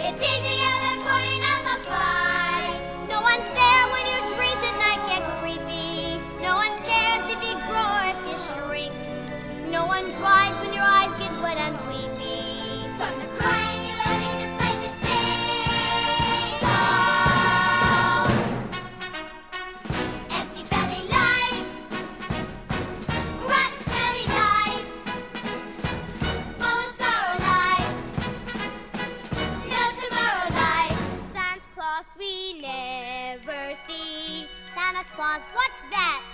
It's easier than putting up a fight. No one's there when your dreams at night get creepy. No one cares if you grow or if you shrink. No one cries when your eyes get wet and weepy. From the crying, you're learning to fight and sing. Oh, empty belly life, rotten smelly life, full of sorrow life, no tomorrow life. Santa Claus we never see. Santa Claus, what's that?